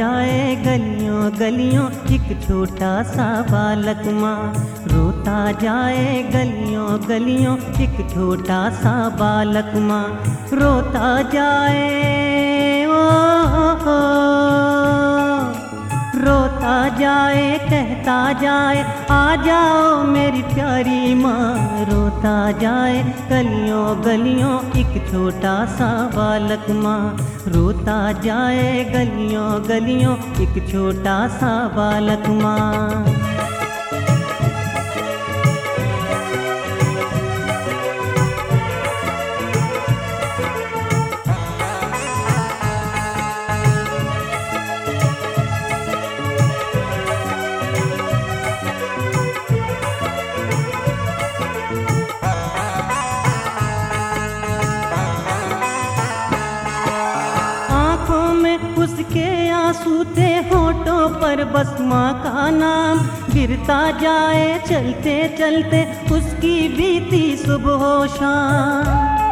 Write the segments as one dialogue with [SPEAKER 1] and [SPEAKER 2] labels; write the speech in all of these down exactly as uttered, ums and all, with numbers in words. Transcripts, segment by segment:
[SPEAKER 1] जाए गलियों गलियों एक छोटा सा बालक माँ, रोता जाए गलियों गलियों एक छोटा सा बालक माँ, रोता जाए ओ, ओ, ओ रोता जाए कहता जाए आ जाओ मेरी प्यारी माँ, रोता जाए गलियों गलियों एक छोटा सा बालक माँ, रोता जाए गलियों गलियों एक छोटा सा बालक माँ। उसके आंसू थे होठों पर बस माँ का नाम, गिरता जाए चलते चलते उसकी बीती सुबह शाम।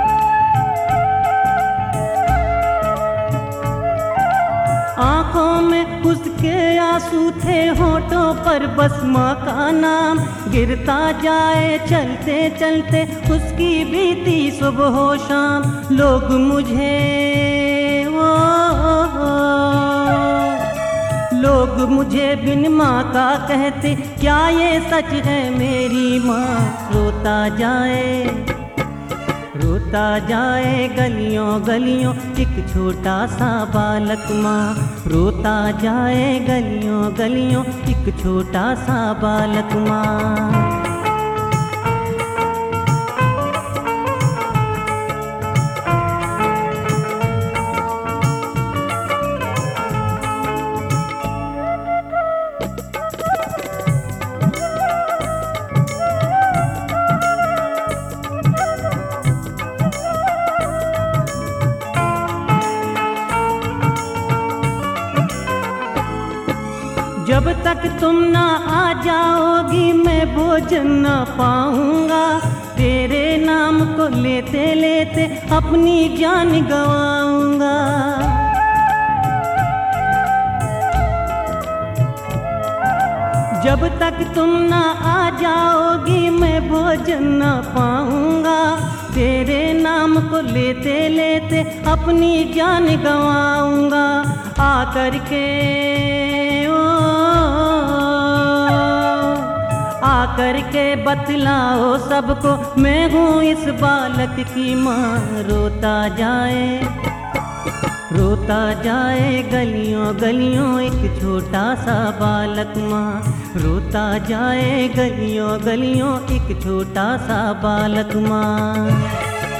[SPEAKER 1] आँखों में उसके आंसू थे होठों पर बस माँ का नाम, गिरता जाए चलते चलते उसकी बीती सुबह शाम। लोग मुझे ओ, ओ, ओ लोग मुझे बिन माँ का कहते, क्या ये सच है मेरी माँ, रोता जाए रोता जाए गलियों गलियों एक छोटा सा बालक माँ, रोता जाए गलियों गलियों एक छोटा सा बालक माँ। जब तक तुम ना आ जाओगी मैं भोजन ना पाऊंगा, तेरे नाम को लेते लेते अपनी जान गंवाऊंगा। जब तक तुम ना आ जाओगी मैं भोजन ना पाऊंगा, तेरे नाम को लेते लेते अपनी जान गंवाऊंगा। आकर के आकर के बतलाओ सबको मैं हूँ इस बालक की माँ, रोता जाए रोता जाए गलियों गलियों एक छोटा सा बालक माँ, रोता जाए गलियों गलियों एक छोटा सा बालक माँ।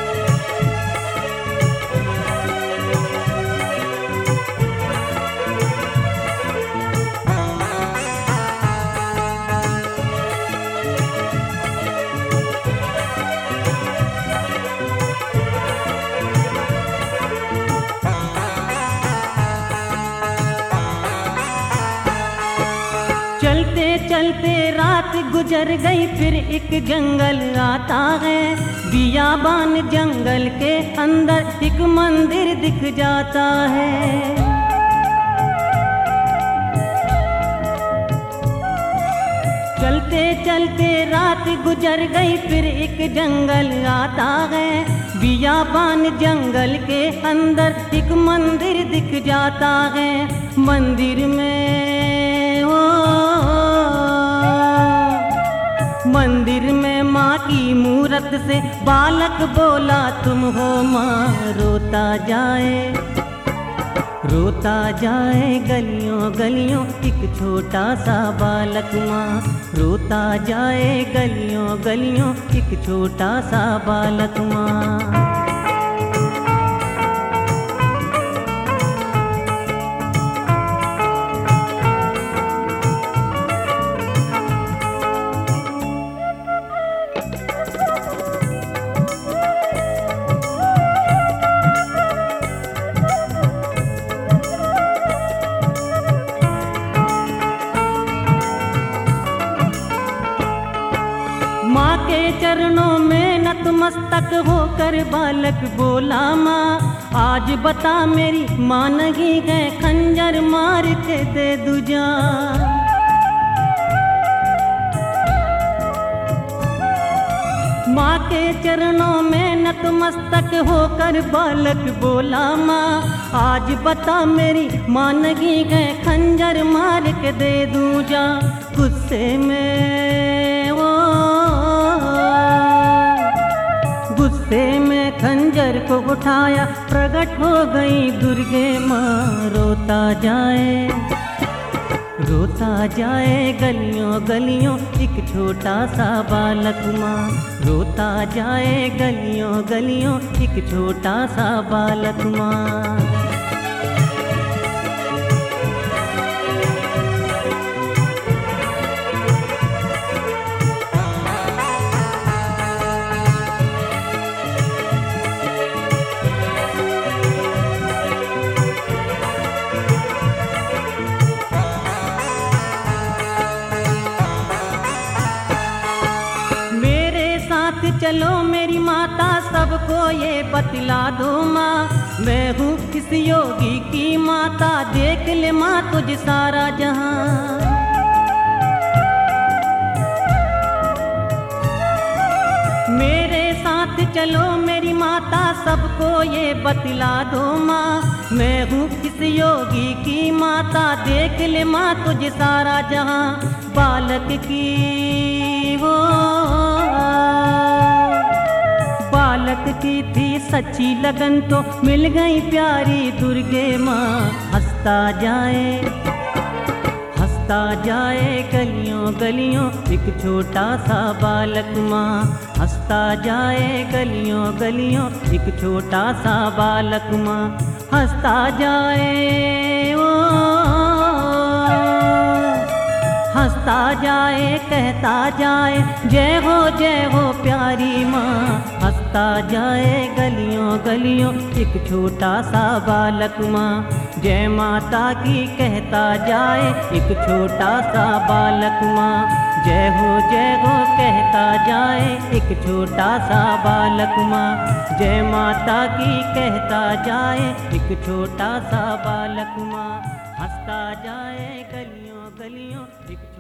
[SPEAKER 1] चलते चलते रात गुजर गई फिर एक जंगल आता है, बियाबान जंगल के अंदर एक मंदिर दिख जाता है। चलते चलते रात गुजर गई फिर एक जंगल आता है, बियाबान जंगल के अंदर एक मंदिर दिख जाता है। मंदिर में ओ मंदिर में माँ की मूरत से बालक बोला तुम हो माँ, रोता जाए रोता जाए गलियों गलियों एक छोटा सा बालक माँ, रोता जाए गलियों गलियों एक छोटा सा बालक माँ। माँ के चरणों में नतमस्तक होकर बालक बोला माँ, आज बता मेरी माँ नहीं है, खंजर मार के दे दूं जान। माँ के चरणों में नतमस्तक होकर बालक बोला माँ, आज बता मेरी माँ नहीं है, खंजर मार के दे दूं जा। गुस्से में वो गुस्से में खंजर को उठाया, प्रकट हो गई दुर्गे माँ। रोता जाए रोता जाए गलियों गलियों एक छोटा सा बालक माँ, रोता जाए गलियों गलियों एक छोटा सा बालक माँ। चलो मेरी माता सबको ये बतला दो माँ, मैं हूँ किस योगी की माता, देख ले माँ तुझ सारा जहां। मेरे साथ चलो मेरी माता सबको ये बतला दो माँ, मैं हूँ किस योगी की माता, देख ले माँ तुझ सारा जहां। बालक की वो बालक की थी सच्ची लगन तो मिल गई प्यारी दुर्गे माँ। हंसता जाए हंसता जाए गलियों गलियों एक छोटा सा बालक माँ, हंसता जाए गलियों गलियों एक छोटा सा बालक माँ। हंसता जाए ओ हंसता जाए कहता जाए जय हो जय हो प्यारी माँ। हंसता जाए गलियों गलियों एक छोटा सा बालक माँ, जय माता की कहता जाए एक छोटा सा बालक माँ। जय हो जय हो कहता जाए एक छोटा सा बालक माँ, जय माता की कहता जाए एक छोटा सा बालक माँ। हंसता जाए गलियों गलियों एक